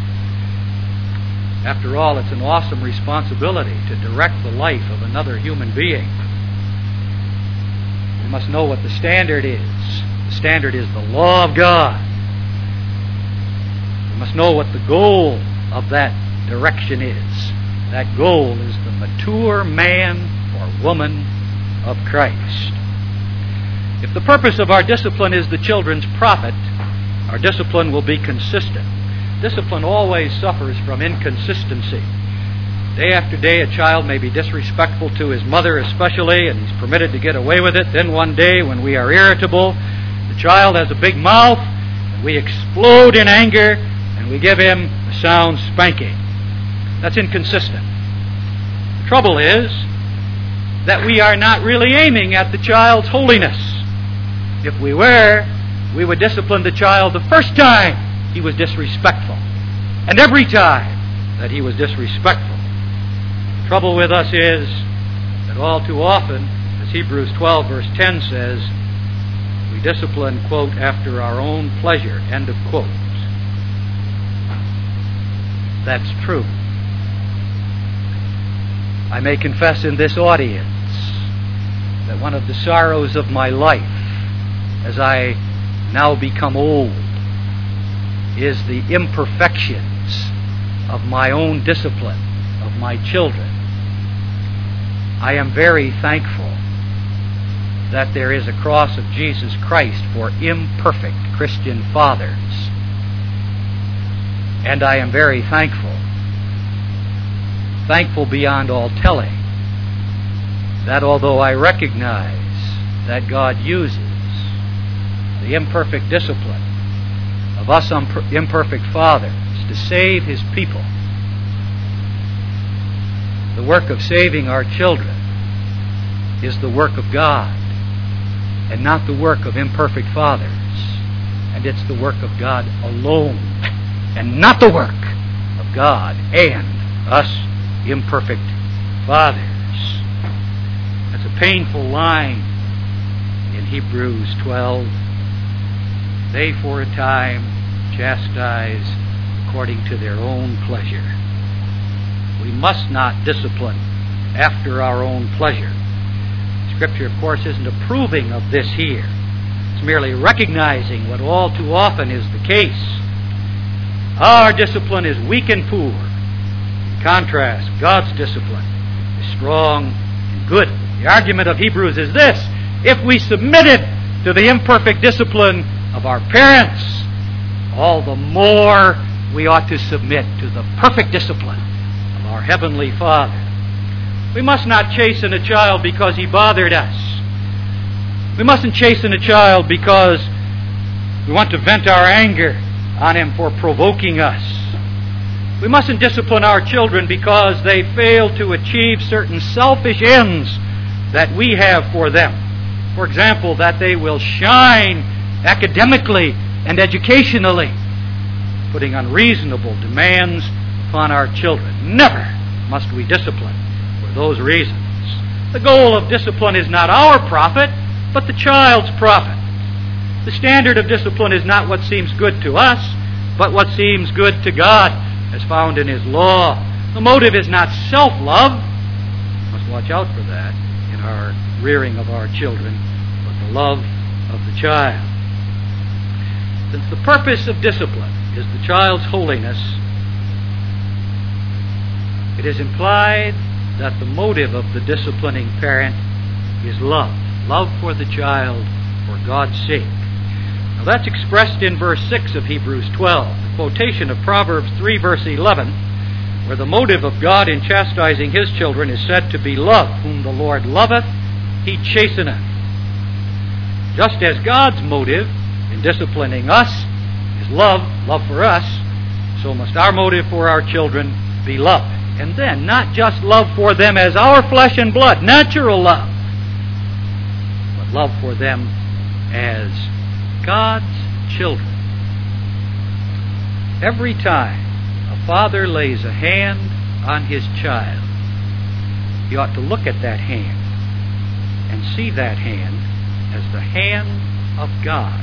After all, it's an awesome responsibility to direct the life of another human being. We must know what the standard is. The standard is the law of God. We must know what the goal of that direction is. That goal is the mature man or woman of Christ. If the purpose of our discipline is the children's profit, our discipline will be consistent. Discipline always suffers from inconsistency. Day after day, a child may be disrespectful to his mother especially, and he's permitted to get away with it. Then one day, when we are irritable, the child has a big mouth, and we explode in anger, and we give him a sound spanking. That's inconsistent. The trouble is that we are not really aiming at the child's holiness. If we were, we would discipline the child the first time he was disrespectful, and every time that he was disrespectful. Trouble with us is that all too often, as Hebrews 12 verse 10 says, we discipline, quote, after our own pleasure, end of quote. That's true. I may confess in this audience that one of the sorrows of my life, as I now become old, is the imperfections of my own discipline of my children. I am very thankful that there is a cross of Jesus Christ for imperfect Christian fathers. And I am very thankful beyond all telling, that although I recognize that God uses the imperfect discipline of us imperfect fathers to save His people, the work of saving our children is the work of God and not the work of imperfect fathers. And it's the work of God alone and not the work of God and us imperfect fathers. That's a painful line in Hebrews 12. They for a time chastise according to their own pleasure. We must not discipline after our own pleasure. Scripture, of course, isn't approving of this here. It's merely recognizing what all too often is the case. Our discipline is weak and poor. In contrast, God's discipline is strong and good. The argument of Hebrews is this: if we submitted to the imperfect discipline of our parents, all the more we ought to submit to the perfect discipline of our Heavenly Father. We must not chasten a child because he bothered us. We mustn't chasten a child because we want to vent our anger on him for provoking us. We mustn't discipline our children because they fail to achieve certain selfish ends that we have for them. For example, that they will shine academically and educationally, putting unreasonable demands upon our children. Never must we discipline for those reasons. The goal of discipline is not our profit, but the child's profit. The standard of discipline is not what seems good to us, but what seems good to God, as found in His law. The motive is not self-love. We must watch out for that in our rearing of our children, but the love of the child. Since the purpose of discipline is the child's holiness, it is implied that the motive of the disciplining parent is love. Love for the child for God's sake. Now that's expressed in verse 6 of Hebrews 12, the quotation of Proverbs 3 verse 11, where the motive of God in chastising His children is said to be love. Whom the Lord loveth, He chasteneth. Just as God's motive in disciplining us is love for us, so must our motive for our children be love. And then, not just love for them as our flesh and blood, natural love, but love for them as God's children. Every time a father lays a hand on his child, he ought to look at that hand and see that hand as the hand of God.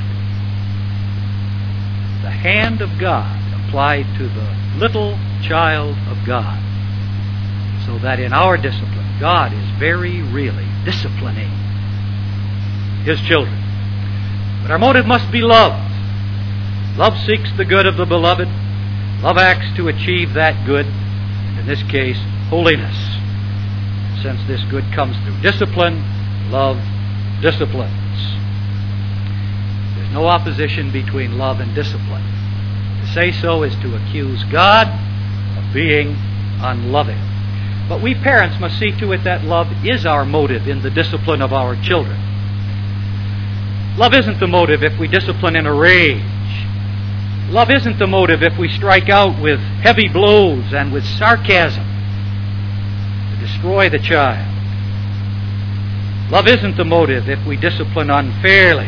The hand of God applied to the little child of God. So that in our discipline, God is very really disciplining His children. But our motive must be love. Love seeks the good of the beloved. Love acts to achieve that good, and in this case, holiness. Since this good comes through discipline, love disciplines. There's no opposition between love and discipline. To say so is to accuse God of being unloving. But we parents must see to it that love is our motive in the discipline of our children. Love isn't the motive if we discipline in a rage. Love isn't the motive if we strike out with heavy blows and with sarcasm to destroy the child. Love isn't the motive if we discipline unfairly.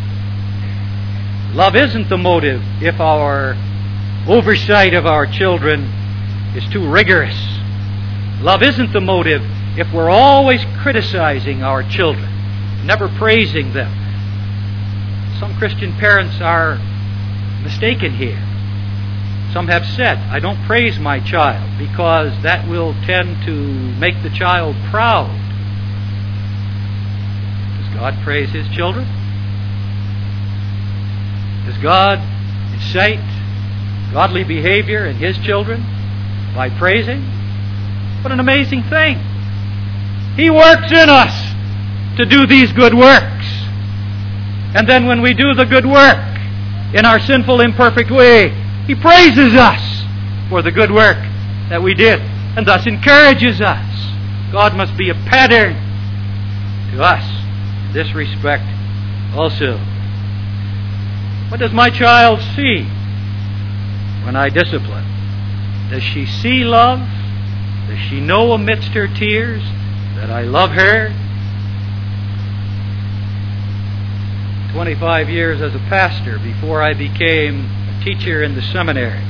Love isn't the motive if our oversight of our children is too rigorous Love isn't the motive if we're always criticizing our children, never praising them. Some Christian parents are mistaken here. Some have said, I don't praise my child because that will tend to make the child proud. Does God praise His children? Does God incite godly behavior in His children by praising? What an amazing thing. He works in us to do these good works. And then when we do the good work in our sinful, imperfect way, He praises us for the good work that we did and thus encourages us. God must be a pattern to us in this respect also. What does my child see when I discipline? Does she see love? Does she know amidst her tears that I love her? 25 years as a pastor before I became a teacher in the seminary,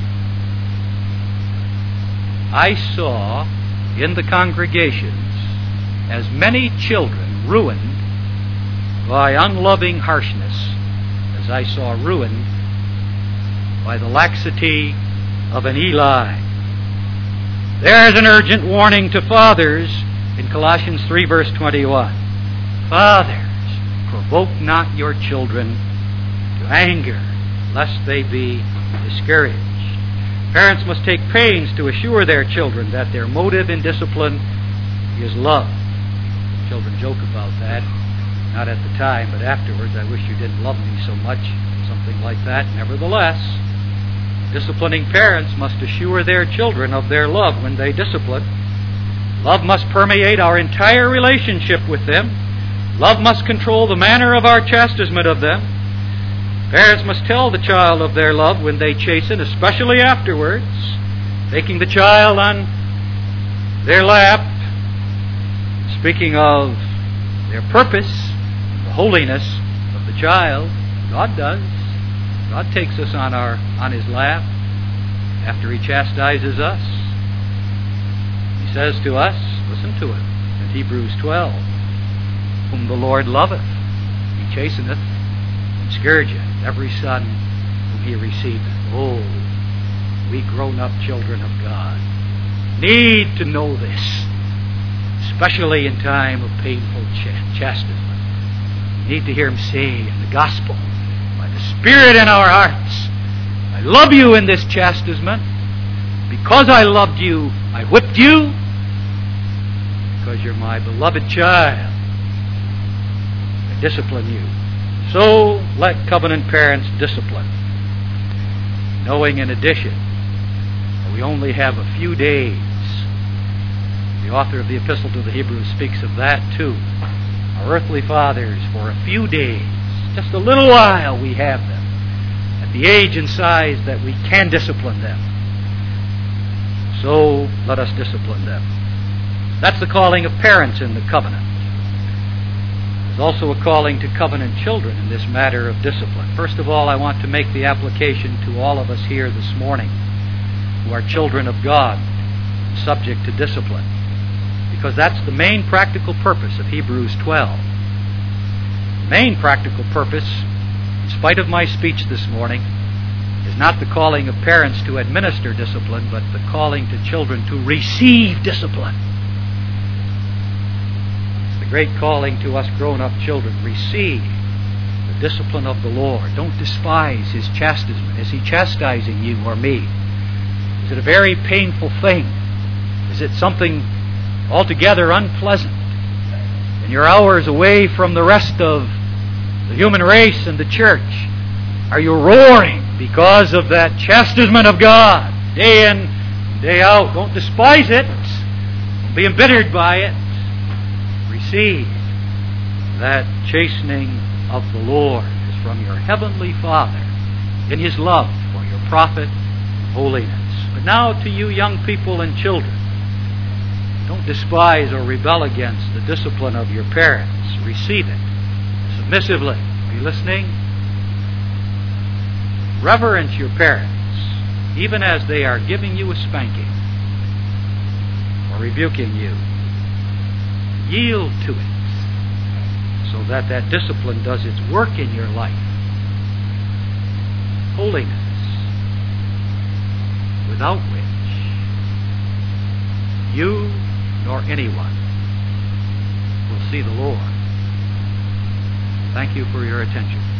I saw in the congregations as many children ruined by unloving harshness as I saw ruined by the laxity of an Eli. There's an urgent warning to fathers in Colossians 3 verse 21. Fathers, provoke not your children to anger, lest they be discouraged. Parents must take pains to assure their children that their motive in discipline is love. Children joke about that, not at the time, but afterwards. I wish you didn't love me so much, something like that. Nevertheless, disciplining parents must assure their children of their love when they discipline. Love must permeate our entire relationship with them. Love must control the manner of our chastisement of them. Parents must tell the child of their love when they chasten, especially afterwards, taking the child on their lap, speaking of their purpose, the holiness of the child. God does. God takes us on His lap after He chastises us. He says to us, listen to it, in Hebrews 12, whom the Lord loveth, He chasteneth and scourgeth every son whom He receiveth. Oh, we grown-up children of God need to know this, especially in time of painful chastisement. We need to hear Him say in the gospel, by the Spirit in our hearts, I love you in this chastisement. Because I loved you, I whipped you. Because you're my beloved child, I discipline you. So let covenant parents discipline, knowing in addition that we only have a few days. The author of the Epistle to the Hebrews speaks of that too. Our earthly fathers, for a few days, just a little while we have them, at the age and size that we can discipline them. So let us discipline them. That's the calling of parents in the covenant. There's also a calling to covenant children in this matter of discipline. First of all, I want to make the application to all of us here this morning who are children of God, subject to discipline, because that's the main practical purpose of Hebrews 12. The main practical purpose, in spite of my speech this morning, is not the calling of parents to administer discipline, but the calling to children to receive discipline. Great calling to us grown-up children. Receive the discipline of the Lord. Don't despise His chastisement. Is He chastising you or me? Is it a very painful thing? Is it something altogether unpleasant? In your hours away from the rest of the human race and the church, are you roaring because of that chastisement of God, day in, day out? Don't despise it. Don't be embittered by it. Receive that chastening of the Lord is from your heavenly Father in His love for your profit and holiness. But now to you young people and children, don't despise or rebel against the discipline of your parents. Receive it submissively. Are you listening? Reverence your parents, even as they are giving you a spanking, or rebuking you. Yield to it so that that discipline does its work in your life. Holiness, without which you nor anyone will see the Lord. Thank you for your attention.